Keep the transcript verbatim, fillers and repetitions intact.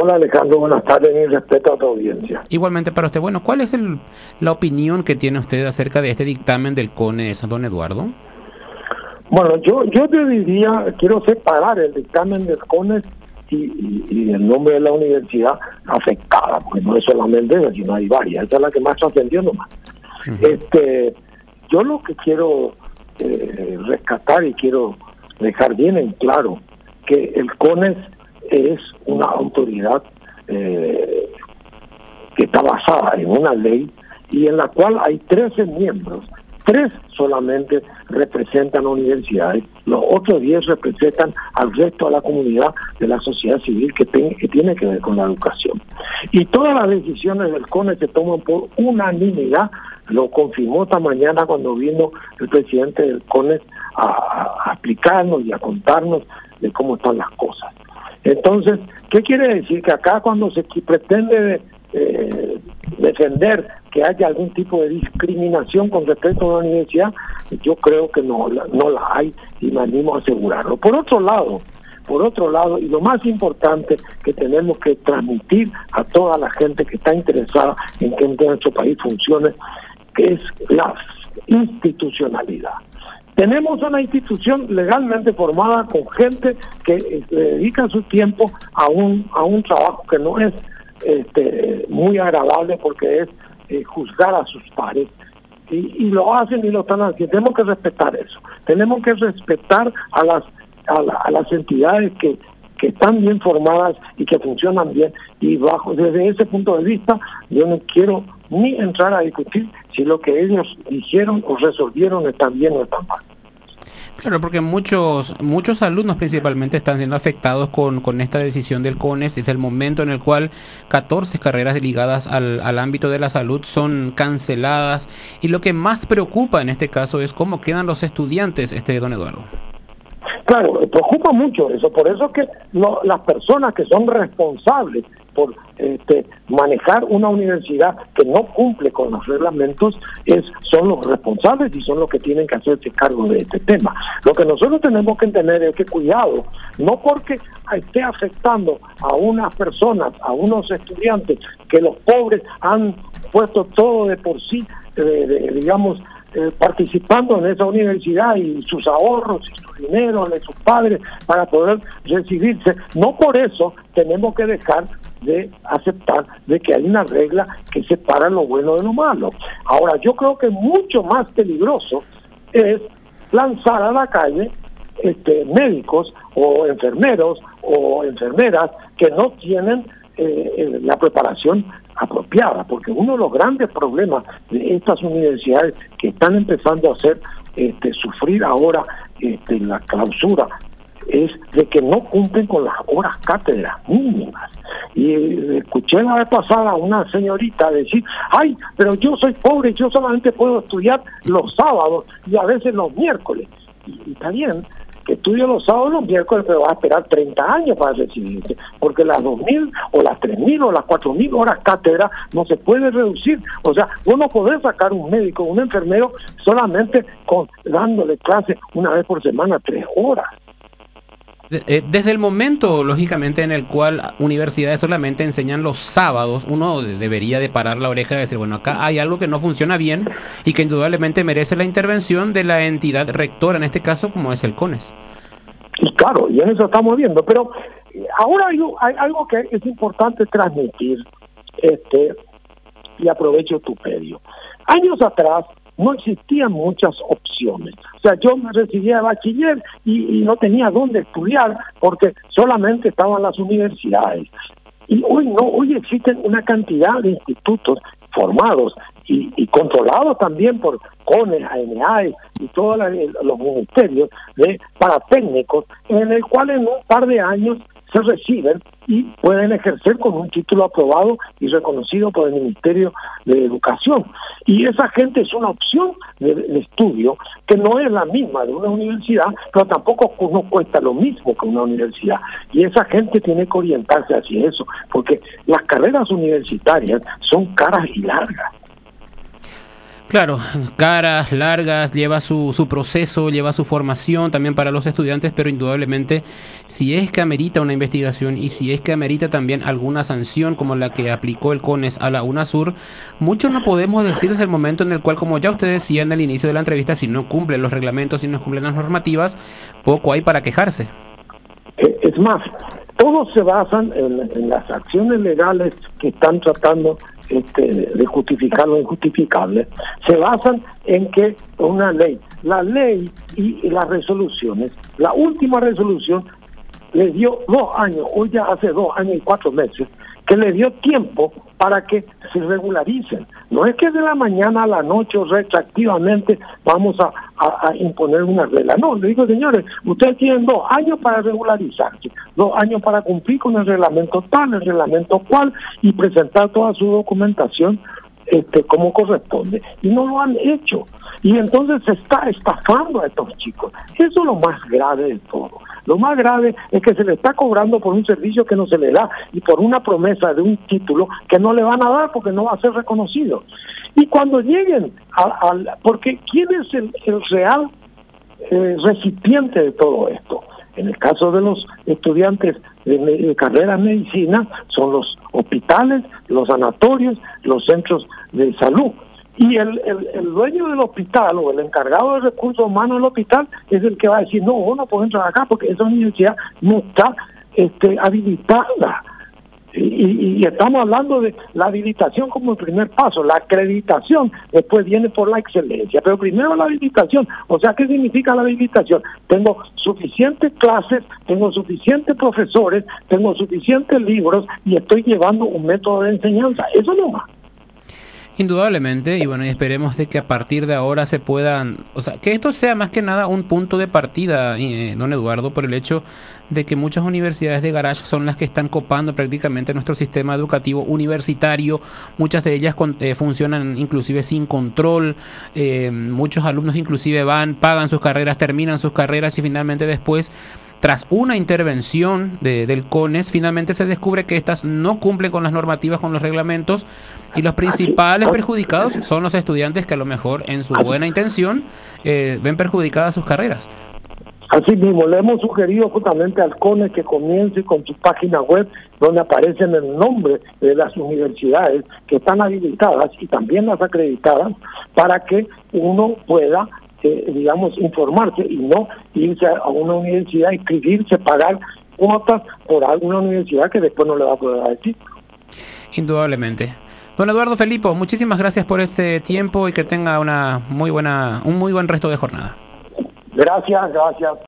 Hola Alejandro, buenas tardes y respeto a tu audiencia. Igualmente para usted. Bueno, ¿cuál es el, la opinión que tiene usted acerca de este dictamen del CONES, don Eduardo? Bueno, yo yo te diría, quiero separar el dictamen del CONES y, y, y el nombre de la universidad afectada, porque no es solamente esa, sino hay varias. Esa es la que más trascendió nomás. Uh-huh. Este, yo lo que quiero eh, rescatar y quiero dejar bien en claro que el CONES es una autoridad eh, que está basada en una ley y en la cual hay trece miembros. Tres solamente representan universidades, los otros diez representan al resto de la comunidad de la sociedad civil que, ten, que tiene que ver con la educación. Y todas las decisiones del CONES se toman por unanimidad, lo confirmó esta mañana cuando vino el presidente del CONES a, a explicarnos y a contarnos de cómo están las cosas. Entonces, ¿qué quiere decir? Que acá cuando se pretende eh, defender que haya algún tipo de discriminación con respecto a una universidad, yo creo que no, no la hay y me animo a asegurarlo. Por otro lado, por otro lado, y lo más importante que tenemos que transmitir a toda la gente que está interesada en que nuestro país funcione, que es la institucionalidad. Tenemos una institución legalmente formada con gente que dedica su tiempo a un a un trabajo que no es este, muy agradable porque es eh, juzgar a sus pares y, y lo hacen y lo están haciendo. Tenemos que respetar eso. Tenemos que respetar a las a, la, a las entidades que que están bien formadas y que funcionan bien, y bajo desde ese punto de vista yo no quiero ni entrar a discutir si lo que ellos dijeron o resolvieron está bien o está mal. Claro, porque muchos muchos alumnos principalmente están siendo afectados con, con esta decisión del CONES desde el momento en el cual catorce carreras ligadas al, al ámbito de la salud son canceladas, y lo que más preocupa en este caso es cómo quedan los estudiantes, este don Eduardo. Claro, preocupa mucho eso, por eso que no, las personas que son responsables por este, manejar una universidad que no cumple con los reglamentos es son los responsables y son los que tienen que hacerse cargo de este tema. Lo que nosotros tenemos que entender es que cuidado, no porque esté afectando a unas personas, a unos estudiantes, que los pobres han puesto todo de por sí, de, de, digamos, Eh, participando en esa universidad y sus ahorros y su dinero de sus padres para poder recibirse. No por eso tenemos que dejar de aceptar de que hay una regla que separa lo bueno de lo malo. Ahora, yo creo que mucho más peligroso es lanzar a la calle este, médicos o enfermeros o enfermeras que no tienen eh, la preparación apropiada, porque uno de los grandes problemas de estas universidades que están empezando a hacer este, sufrir ahora este, la clausura es de que no cumplen con las horas cátedras mínimas. Y eh, escuché la vez pasada a una señorita decir, ay, pero yo soy pobre, yo solamente puedo estudiar los sábados y a veces los miércoles. Y, y está bien que estudie los sábados y los miércoles, pero va a esperar treinta años para recibirse, porque las dos mil o las tres mil o las cuatro mil horas cátedra no se puede reducir. O sea, vos no podés sacar un médico, un enfermero solamente con dándole clase una vez por semana, tres horas. Desde el momento, lógicamente, en el cual universidades solamente enseñan los sábados, uno debería de parar la oreja y decir, bueno, acá hay algo que no funciona bien y que indudablemente merece la intervención de la entidad rectora, en este caso, como es el CONES. Y claro, y en eso estamos viendo, pero ahora hay, hay algo que es importante transmitir, este y aprovecho tu medio. Años atrás no existían muchas opciones. O sea, yo me recibí de bachiller y, y no tenía dónde estudiar porque solamente estaban las universidades. Y hoy no, hoy existen una cantidad de institutos formados y, y controlados también por CONES, A N A E y todos los ministerios de para técnicos, en el cual en un par de años se reciben y pueden ejercer con un título aprobado y reconocido por el Ministerio de Educación. Y esa gente es una opción de, de estudio que no es la misma de una universidad, pero tampoco no cuesta lo mismo que una universidad. Y esa gente tiene que orientarse hacia eso, porque las carreras universitarias son caras y largas. Claro, caras, largas, lleva su, su proceso, lleva su formación también para los estudiantes, pero indudablemente si es que amerita una investigación y si es que amerita también alguna sanción como la que aplicó el CONES a la UNASUR, mucho no podemos decir desde el momento en el cual, como ya usted decía en el inicio de la entrevista, si no cumplen los reglamentos, si no cumplen las normativas, poco hay para quejarse. Es más, todos se basan en, en las acciones legales que están tratando este, de justificar lo injustificable. Se basan en que una ley, la ley y, y las resoluciones, la última resolución le dio dos años, hoy ya hace dos años y cuatro meses, que le dio tiempo para que se regularicen. No es que de la mañana a la noche retroactivamente vamos a, a, a imponer una regla. No, le digo, señores, ustedes tienen dos años para regularizarse, dos años para cumplir con el reglamento tal, el reglamento cual, y presentar toda su documentación este, como corresponde. Y no lo han hecho. Y entonces se está estafando a estos chicos. Eso es lo más grave de todo. Lo más grave es que se le está cobrando por un servicio que no se le da y por una promesa de un título que no le van a dar porque no va a ser reconocido. Y cuando lleguen al... Porque ¿quién es el, el real eh, recipiente de todo esto? En el caso de los estudiantes de, de carrera de medicina, son los hospitales, los sanatorios, los centros de salud. Y el, el, el dueño del hospital o el encargado de recursos humanos del hospital es el que va a decir, no, vos no podés entrar acá porque esa universidad no está este, habilitada. Y, y, y estamos hablando de la habilitación como el primer paso, la acreditación después viene por la excelencia, pero primero la habilitación. O sea, ¿qué significa la habilitación? Tengo suficientes clases, tengo suficientes profesores, tengo suficientes libros y estoy llevando un método de enseñanza. Eso no más. Indudablemente, y bueno, y esperemos de que a partir de ahora se puedan, o sea, que esto sea más que nada un punto de partida, eh, don Eduardo, por el hecho de que muchas universidades de garage son las que están copando prácticamente nuestro sistema educativo universitario, muchas de ellas con, eh, funcionan inclusive sin control, eh, muchos alumnos inclusive van, pagan sus carreras, terminan sus carreras y finalmente después, tras una intervención de, del CONES, finalmente se descubre que estas no cumplen con las normativas, con los reglamentos, y los principales perjudicados son los estudiantes que a lo mejor en su buena intención eh, ven perjudicadas sus carreras. Así mismo, le hemos sugerido justamente al CONES que comience con su página web donde aparecen el nombre de las universidades que están habilitadas y también las acreditadas para que uno pueda Eh, digamos, informarse y no irse a una universidad, inscribirse, pagar cuotas por alguna universidad que después no le va a poder dar el título. Indudablemente. Don Eduardo Felipo, muchísimas gracias por este tiempo y que tenga una muy buena, un muy buen resto de jornada. Gracias, gracias.